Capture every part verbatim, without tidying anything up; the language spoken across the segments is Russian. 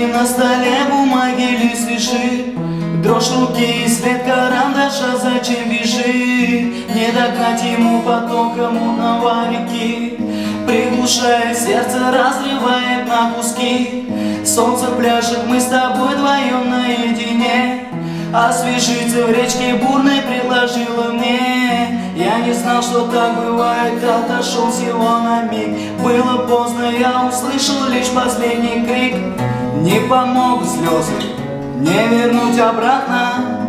И на столе бумаги лист лежит, дрожь руки и свет карандаша зачем бежит? Не догнать ему потока мутного реки, приглушая сердце, разрывает на куски. Солнце пляшет, мы с тобой вдвоем наедине. Освежиться в речке бурной предложила мне. Я не знал, что так бывает, отошел всего на миг. Было поздно, я услышал лишь последний крик. Не помогут слезы, не вернуть обратно.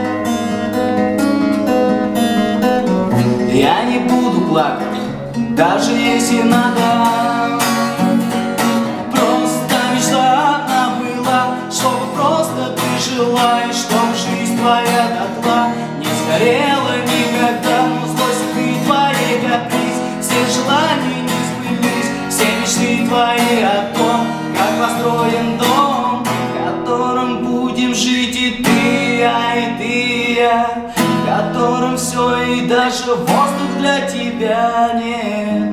Я не буду плакать, даже если надо. Просто мечта одна была, чтобы просто ты жила, и чтоб жизнь твоя дотла не сгорела никогда. Но злость ты твоей каприз, все желания не сбылись, все мечты твои о том, как построен дом, в котором будем жить и ты, я, и ты, я, в котором все и даже воздух для тебя нет.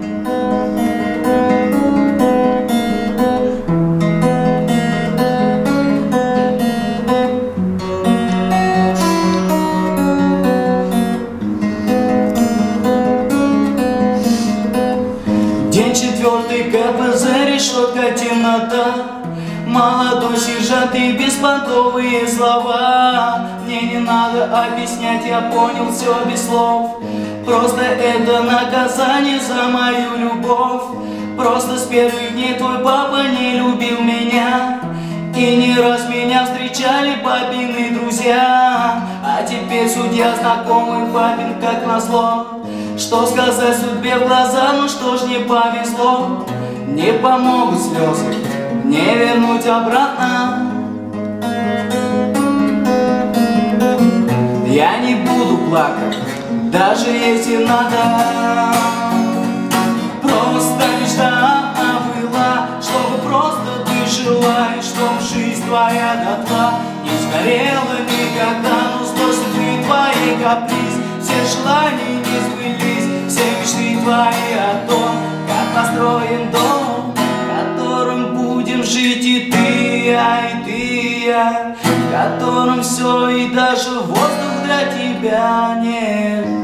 День четвертый, КПЗ, решетка, темнота. Молодой сержант и беспонтовые слова. Мне не надо объяснять, я понял все без слов. Просто это наказание за мою любовь. Просто с первых дней твой папа не любил меня, и не раз меня встречали папины друзья. А теперь судья знакомый папин как назло. Что сказать судьбе в глаза, ну что ж не повезло. Не помогут слезы, не вернуть обратно. Я не буду плакать, даже если надо. Просто мечта одна была, чтобы просто ты жила, и чтоб жизнь твоя дотла не сгорела никогда. Но злость ты твоей каприз, все желания не сбылись, все мечты твои о том, как построен дом, в котором будем жить и ты, я, и ты, я, в котором все и даже воздух для тебя нет.